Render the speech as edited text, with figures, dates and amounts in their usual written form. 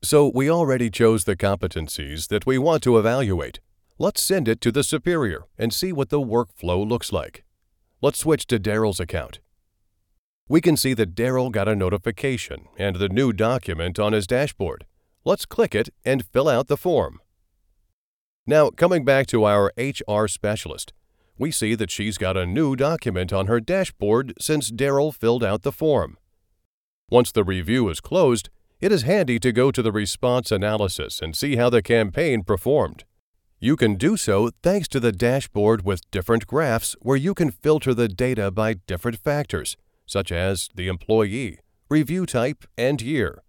So we already chose the competencies that we want to evaluate. Let's send it to the superior and see what the workflow looks like. Let's switch to Daryl's account. We can see that Daryl got a notification and the new document on his dashboard. Let's click it and fill out the form. Now, coming back to our HR specialist, we see that she's got a new document on her dashboard since Daryl filled out the form. Once the review is closed, it is handy to go to the response analysis and see how the campaign performed. You can do so thanks to the dashboard with different graphs where you can filter the data by different factors, such as the employee, review type, and year.